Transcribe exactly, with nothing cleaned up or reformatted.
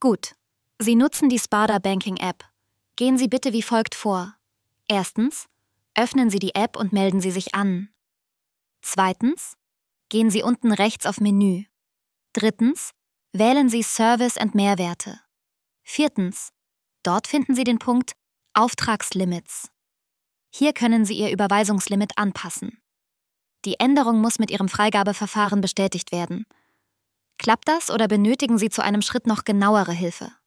Gut. Sie nutzen die Sparda Banking App. Gehen Sie bitte wie folgt vor. Erstens, öffnen Sie die App und melden Sie sich an. Zweitens, gehen Sie unten rechts auf Menü. Drittens, wählen Sie Service und Mehrwerte. Viertens, dort finden Sie den Punkt Auftragslimits. Hier können Sie Ihr Überweisungslimit anpassen. Die Änderung muss mit Ihrem Freigabeverfahren bestätigt werden. Klappt das oder benötigen Sie zu einem Schritt noch genauere Hilfe?